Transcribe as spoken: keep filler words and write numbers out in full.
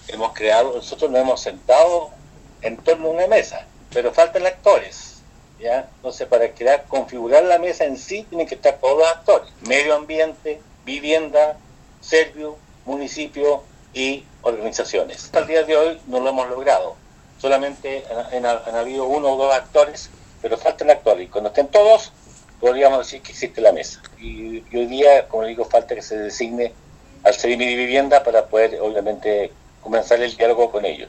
hemos creado, nosotros nos hemos sentado en torno a una mesa, pero faltan actores, ¿ya? Entonces, para crear, configurar la mesa en sí, tienen que estar todos los actores: medio ambiente, vivienda, servio, municipio y organizaciones. Hasta el día de hoy no lo hemos logrado, solamente han, han, han habido uno o dos actores, pero faltan actores, y cuando estén todos, podríamos decir que existe la mesa. Y, y hoy día, como digo, falta que se designe al Ceremi de Vivienda para poder, obviamente, comenzar el diálogo con ellos.